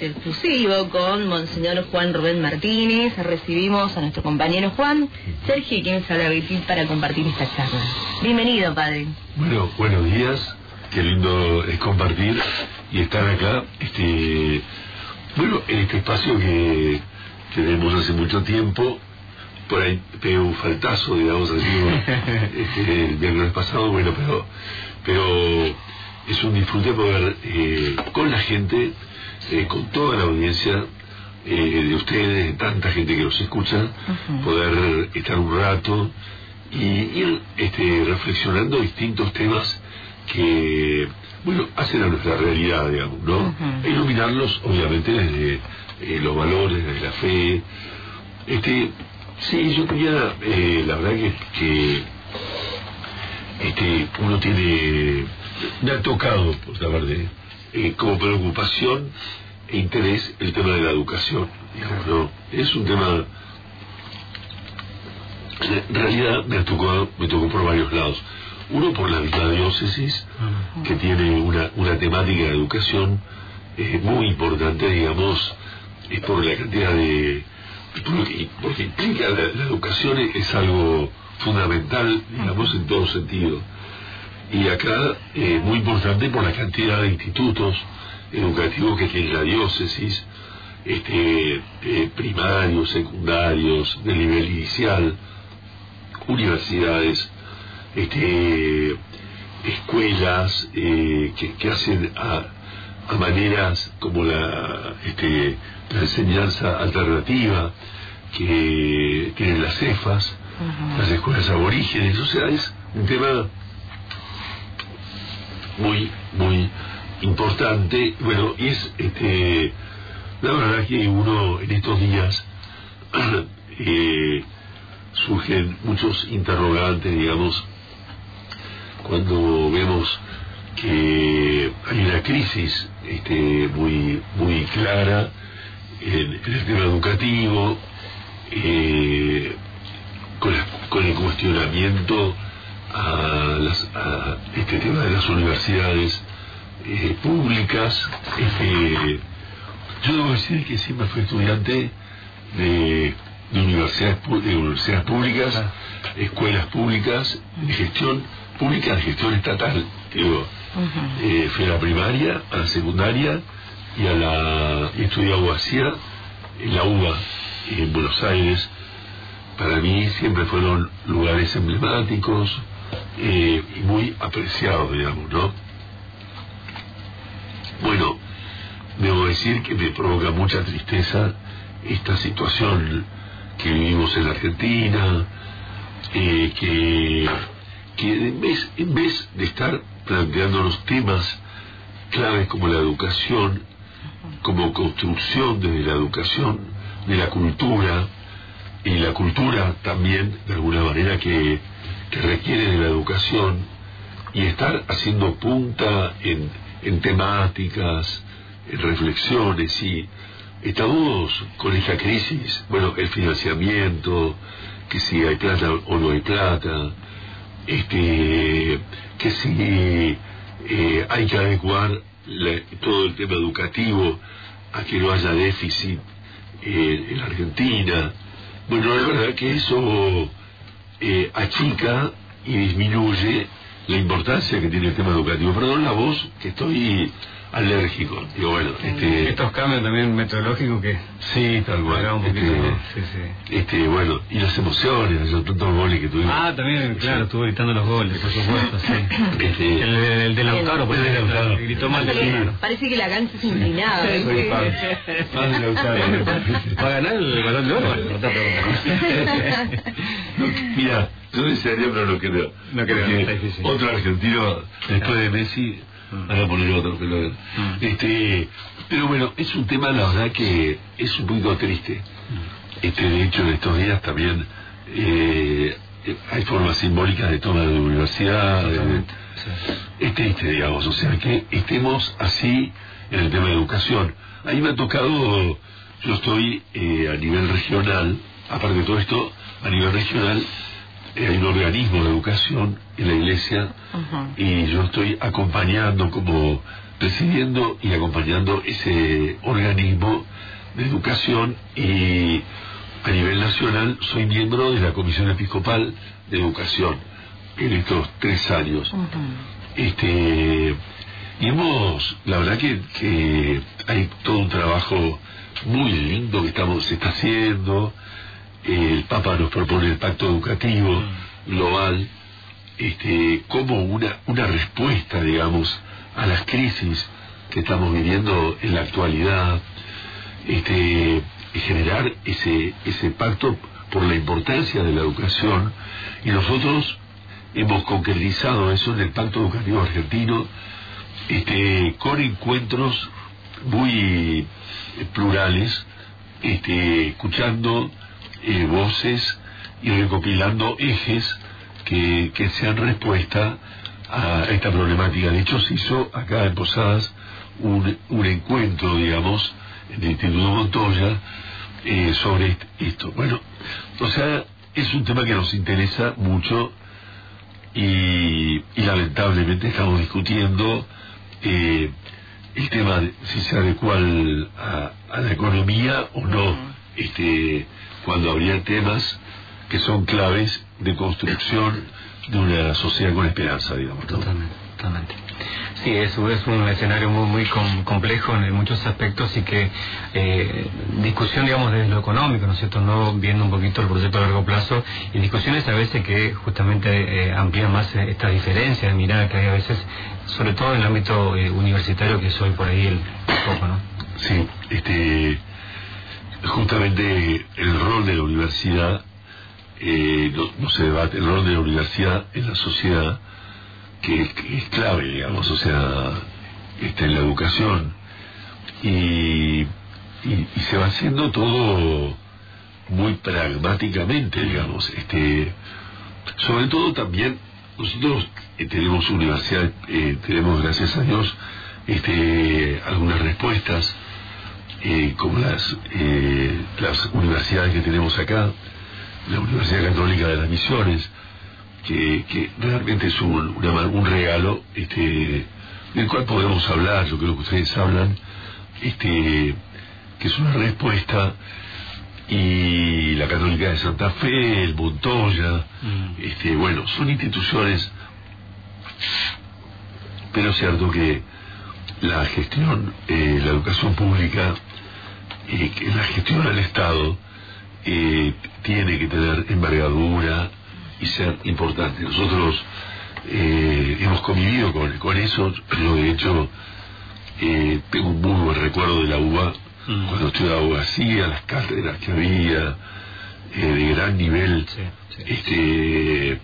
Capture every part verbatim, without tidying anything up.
espacio exclusivo con Monseñor Juan Rubén Martínez. Recibimos a nuestro compañero Juan, Sergio, quien habla para compartir esta charla. Bienvenido, padre. Bueno, buenos días. Qué lindo es compartir y estar acá. Este, bueno, en este espacio que tenemos hace mucho tiempo. Por ahí pegué un faltazo, digamos así, este, el viernes pasado, bueno, pero pero es un disfrute poder eh, con la gente, eh, con toda la audiencia eh, de ustedes, de tanta gente que los escucha, uh-huh. poder estar un rato y ir este, reflexionando distintos temas que, bueno, hacen a nuestra realidad, digamos, ¿no? Uh-huh. E iluminarlos, obviamente, desde eh, los valores, desde la fe. Este, sí, yo quería, eh, la verdad que, que este, uno tiene, me ha tocado, por saber de, eh, como preocupación e interés el tema de la educación, digamos, ¿no? Es un tema, en realidad me tocó, me tocó por varios lados. Uno por la misma diócesis, que tiene una, una temática de educación eh, muy importante, digamos, es por la cantidad de, porque, porque implica la, la educación es algo fundamental, digamos, en todo sentido. Y acá, eh, muy importante por la cantidad de institutos educativos que tiene la diócesis, este, eh, primarios, secundarios, de nivel inicial, universidades, este, escuelas eh, que, que hacen a, a maneras como la, este, la enseñanza alternativa, que tienen las cefas, uh-huh. las escuelas aborígenes. O sea, es un tema muy, muy importante. Bueno, y es, este, la verdad que uno en estos días eh, surgen muchos interrogantes, digamos, cuando vemos que hay una crisis este, muy, muy clara en, en el tema educativo, eh, con, la, con el cuestionamiento a, las, a este tema de las universidades eh, públicas. Este, yo debo decir que siempre fui estudiante de, de, universidades, de universidades públicas, escuelas públicas, de gestión pública, de gestión estatal. Digo, uh-huh. eh, fui a la primaria, a la secundaria y a la y estudié abogacía en la U B A en Buenos Aires. Para mí siempre fueron lugares emblemáticos eh, y muy apreciados, digamos, ¿no? Bueno, debo decir que me provoca mucha tristeza esta situación que vivimos en la Argentina, eh, que, que en vez, en vez de estar planteándonos temas claves como la educación, como construcción desde la educación, de la cultura, y la cultura también, de alguna manera, que, que requiere de la educación, y estar haciendo punta en, en temáticas, en reflexiones, y estamos con esta crisis, bueno, el financiamiento, que si hay plata o no hay plata, este, que si eh, hay que adecuar la, todo el tema educativo a que no haya déficit eh, en la Argentina. Bueno, la verdad que eso eh, achica y disminuye la importancia que tiene el tema educativo. Perdón la voz, que estoy alérgico. Digo, bueno, este, estos cambios también metodológicos que sí, tal cual, un poquito, este, ¿no? Sí, sí. este, bueno, y las emociones, esos tantos goles que tuvimos. Ah, también, claro, sí. Estuvo gritando los goles, por supuesto, sí. Este, el, el de Lautaro, por ejemplo, gritó mal de Lautaro. Parece que la cancha es inclinada. Sí, soy fan, fan de Lautaro. Va a ganar el Balón de Oro. No, mira, yo desearía, pero no creo. No creo, está difícil. Otro argentino, después de Messi, van a poner otro, pero, mm. este, pero bueno, es un tema, la verdad, que es un poquito triste. Este, de hecho, en estos días también eh, hay formas simbólicas de toma de universidad. De, sí. Es triste, digamos, o sea, que estemos así en el tema de educación. A mí me ha tocado, yo estoy eh, a nivel regional, aparte de todo esto, a nivel regional, eh, hay un organismo de educación en la iglesia, uh-huh. y yo estoy acompañando como presidiendo y acompañando ese organismo de educación, y a nivel nacional soy miembro de la Comisión Episcopal de Educación en estos tres años. Uh-huh. Este, y hemos, la verdad que, que hay todo un trabajo muy lindo que estamos se está haciendo. El Papa nos propone el Pacto Educativo uh-huh. global, este, como una, una respuesta, digamos, a las crisis que estamos viviendo en la actualidad. Este, generar ese ese pacto por la importancia de la educación, y nosotros hemos concretizado eso en el Pacto Educativo Argentino, este, con encuentros muy plurales, este, escuchando eh, voces y recopilando ejes que, que sean respuesta a esta problemática. De hecho, se hizo acá en Posadas un, un encuentro, digamos, en el Instituto Montoya, eh, sobre esto. Bueno, o sea, es un tema que nos interesa mucho, y, y lamentablemente estamos discutiendo eh, el tema de si se adecua al, a, a la economía o no, este, cuando habría temas que son claves de construcción de una sociedad con esperanza, digamos, ¿no? Totalmente, totalmente. Sí, es, es un escenario muy muy com, complejo en muchos aspectos, y que eh, discusión, digamos, desde lo económico, ¿no es cierto?, no viendo un poquito el proyecto a largo plazo, y discusiones a veces que justamente eh, amplían más eh, estas diferencias de mirada que hay a veces, sobre todo en el ámbito eh, universitario, que es hoy por ahí el foco, ¿no? Sí, este, justamente el rol de la universidad, eh, no, no se debate, el rol de la universidad en la sociedad, que, que es clave, digamos, o sea, está en la educación, y, y, y se va haciendo todo muy pragmáticamente, digamos, este, sobre todo también nosotros eh, tenemos universidad, eh, tenemos, gracias a Dios, este, algunas respuestas, eh, como las eh, las universidades que tenemos acá, la Universidad Católica de las Misiones, que, que realmente es un, una, un regalo, este, del cual podemos hablar, yo creo que ustedes hablan, este, que es una respuesta, y la Católica de Santa Fe, el Montoya, mm. este, bueno, son instituciones, pero es cierto que la gestión, eh, la educación pública, eh, que la gestión del Estado, eh, tiene que tener envergadura y ser importante. Nosotros eh, hemos convivido con, con eso. Yo, de hecho, eh, tengo un muy buen recuerdo de la U B A, mm. cuando estudiaba abogacía, las cátedras que había, eh, de gran nivel, sí, sí. este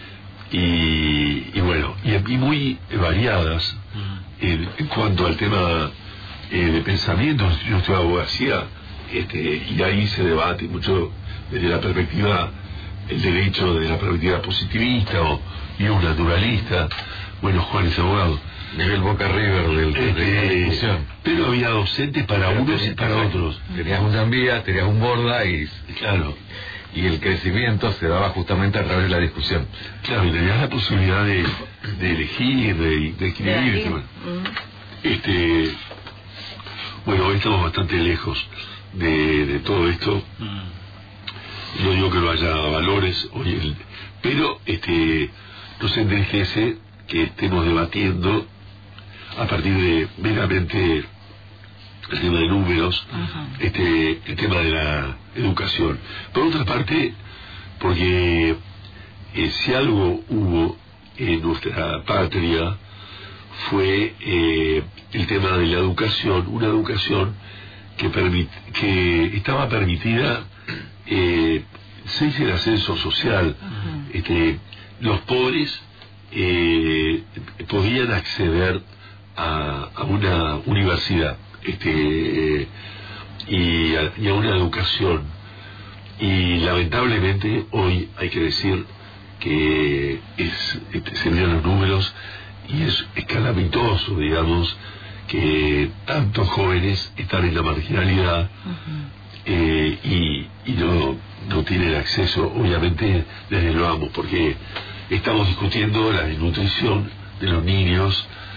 y, y bueno, y, y muy variadas mm. en, en cuanto al tema eh, de pensamiento. Yo estudiaba abogacía, este, y ahí se debate mucho desde la perspectiva, el derecho desde la perspectiva positivista o naturalista. Bueno, Juan es abogado, nivel Boca River del, este, de la discusión. Pero había docentes para pero unos y para otros. Tenías un Zambía, tenías un Borda, y claro, y el crecimiento se daba justamente a través de la discusión. Claro, y tenías la posibilidad de, de elegir, de, de escribir. Bueno, este, bueno, hoy estamos bastante lejos de, de todo esto. No digo que no haya valores hoy, el, pero este, nos entristece que estemos debatiendo a partir de meramente el tema de números, uh-huh. este, el tema de la educación. Por otra parte, porque eh, si algo hubo en nuestra patria fue eh, el tema de la educación, una educación que, permit, que estaba permitida, eh, se dice el ascenso social, uh-huh. este, los pobres eh, podían acceder a, a una universidad, este, y, a, y a una educación, y lamentablemente hoy hay que decir que es, este, se miran los números y es, es calamitoso, digamos, que tantos jóvenes están en la marginalidad, uh-huh. eh, y, y no, no tienen acceso. Obviamente desde lo amo, porque estamos discutiendo la desnutrición de los niños,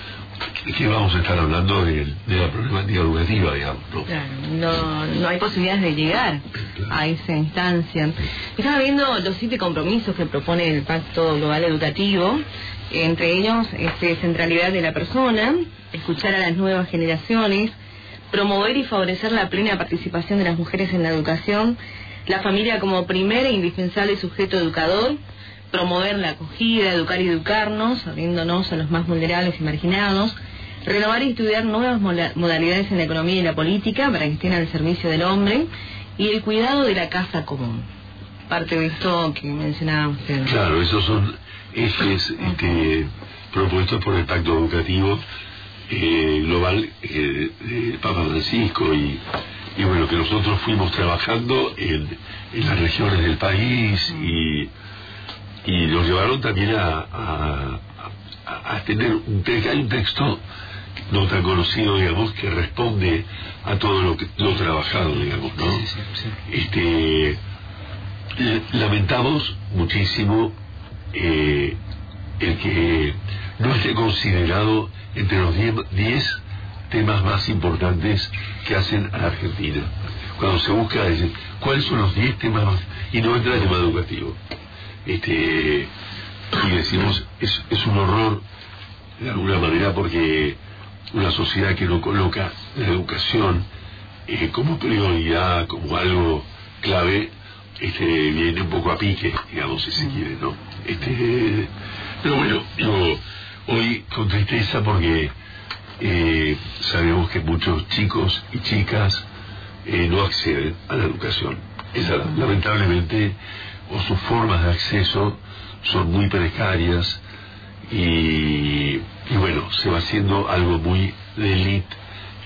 que vamos a estar hablando de, de la problemática educativa, digamos, ¿no? Claro, no, no hay posibilidades de llegar a esa instancia. Estaba viendo los siete compromisos que propone el Pacto Global Educativo, entre ellos este, centralidad de la persona, escuchar a las nuevas generaciones, promover y favorecer la plena participación de las mujeres en la educación, la familia como primer e indispensable sujeto educador, promover la acogida, educar y educarnos, abriéndonos a los más vulnerables y marginados, renovar y estudiar nuevas modalidades en la economía y la política para que estén al servicio del hombre, y el cuidado de la casa común. Parte de esto que mencionaba usted. Claro, esos son ejes este, propuestos por el Pacto Educativo eh, Global eh, del Papa Francisco, y, y bueno, que nosotros fuimos trabajando en, en las regiones del país, y, y nos llevaron también a, a, a, a tener un texto, hay un texto no tan conocido, digamos, que responde a todo lo que lo trabajado, digamos, ¿no? Sí, sí, sí. Este, lamentamos muchísimo eh, el que no esté considerado entre los diez temas más importantes que hacen a la Argentina. Cuando se busca decir cuáles son los diez temas más, y no entra el tema educativo. Este, y decimos, es, es un horror de alguna manera, porque una sociedad que no coloca la educación eh, como prioridad, como algo clave, este, viene un poco a pique, digamos, si se quiere, ¿no? Este, pero bueno, digo, hoy con tristeza, porque eh, sabemos que muchos chicos y chicas eh, no acceden a la educación. Esa, lamentablemente, o sus formas de acceso son muy precarias, y, y bueno, se va haciendo algo muy de élite,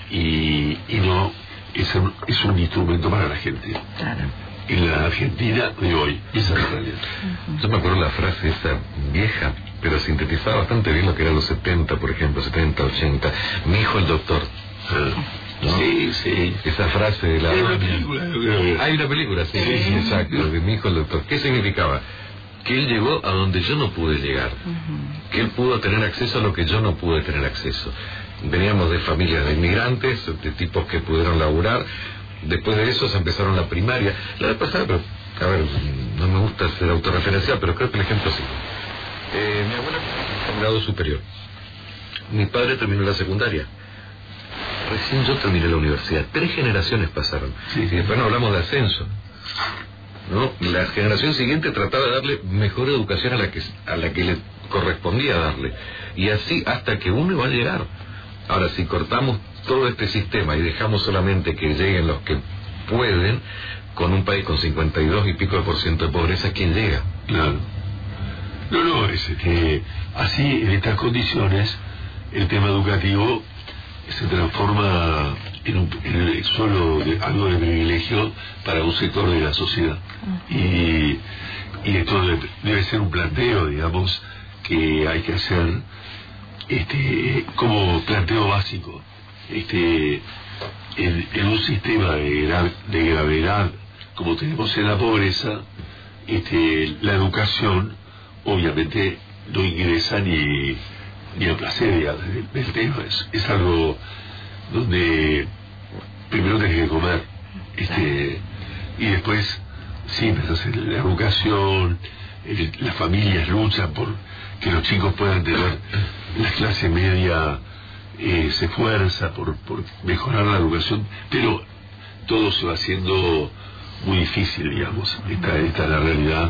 y, y no es un, es un instrumento para la gente. Claro. En la Argentina de hoy, esa es la realidad. Yo me acuerdo la frase esa vieja, pero sintetizaba bastante bien lo que eran los setenta, por ejemplo, setenta, ochenta. Mi hijo el doctor. ¿No? Sí, sí. Esa frase de la... Hay una película. Hay una película, sí, sí, sí, exacto, de mi hijo el doctor. ¿Qué significaba? Que él llegó a donde yo no pude llegar. Uh-huh. Que él pudo tener acceso a lo que yo no pude tener acceso. Veníamos de familias de inmigrantes, de tipos que pudieron laburar. Después de eso se empezaron la primaria. La vez pasada, pero, a ver, no me gusta ser autorreferencial, pero creo que el ejemplo sí. Eh, mi abuela en grado superior. Mi padre terminó la secundaria. Recién yo terminé la universidad. Tres generaciones pasaron. Sí, sí. Y después no hablamos de ascenso, ¿no? La generación siguiente trataba de darle mejor educación a la que a la que le correspondía darle. Y así hasta que uno iba a llegar. Ahora, si cortamos todo este sistema y dejamos solamente que lleguen los que pueden, con un país con cincuenta y dos y pico de por ciento de pobreza, ¿quién llega? Claro. No, no, es que así, en estas condiciones, el tema educativo se transforma en, un, en solo de, algo de privilegio para un sector de la sociedad. Y, y esto debe, debe ser un planteo, digamos, que hay que hacer este como planteo básico. Este, en, en un sistema de, gra, de gravedad como tenemos en la pobreza, este, la educación obviamente no ingresa ni, ni a placer del, del tema. Es, es algo donde primero tenés que comer, este, y después sí, la educación, el, las familias luchan por que los chicos puedan tener, la clase media eh, se esfuerza por, por mejorar la educación, pero todo se va haciendo muy difícil, digamos. Esta, esta es la realidad,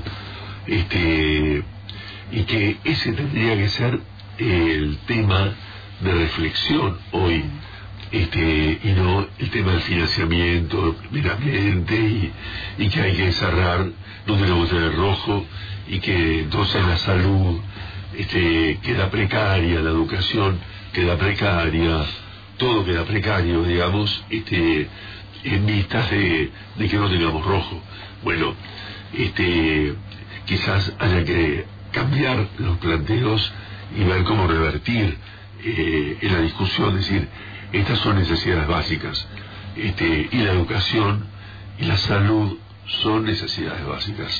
este, y que ese tendría que ser el tema de reflexión hoy, este, y no el tema del financiamiento primeramente, y, y que hay que cerrar, no tenemos que tener rojo, y que entonces la salud este, queda precaria, la educación queda precaria, todo queda precario, digamos, este, en vistas de, de que no tengamos rojo. Bueno, este, quizás haya que cambiar los planteos y ver cómo revertir eh, en la discusión, decir, estas son necesidades básicas, este, y la educación y la salud son necesidades básicas.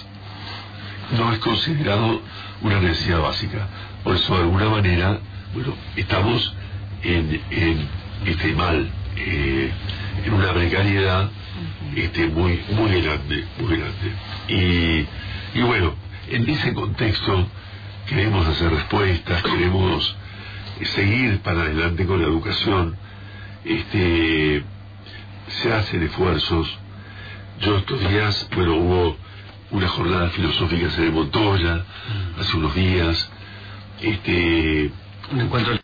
No es considerado una necesidad básica, por eso de alguna manera, bueno, estamos en, en este mal, eh, en una precariedad este, muy, muy grande, muy grande. Y, y bueno, en ese contexto queremos hacer respuestas, queremos seguir para adelante con la educación. Este, se hacen esfuerzos. Yo estos días, bueno, hubo una jornada filosófica en Montoya hace unos días, este un encuentro